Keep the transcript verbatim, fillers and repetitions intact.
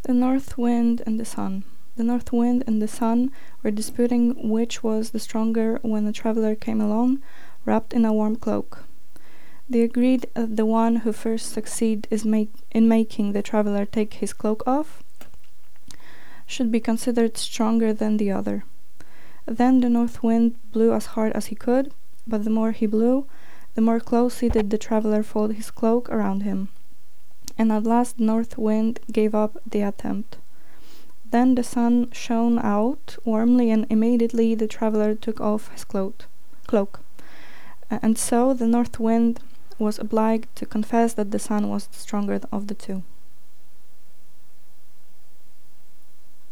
The North Wind and the Sun. The North Wind and the Sun were disputing which was the stronger when a traveler came along, wrapped in a warm cloak. They agreed that the one who first succeed is make, in making the traveler take his cloak off should be considered stronger than the other. Then the North Wind blew as hard as he could, but the more he blew, the more closely did the traveler fold his cloak around him, and at last the North Wind gave up the attempt. Then the sun shone out warmly, and immediately the traveler took off his cloak. cloak. And so the North Wind was obliged to confess that the sun was the stronger of the two.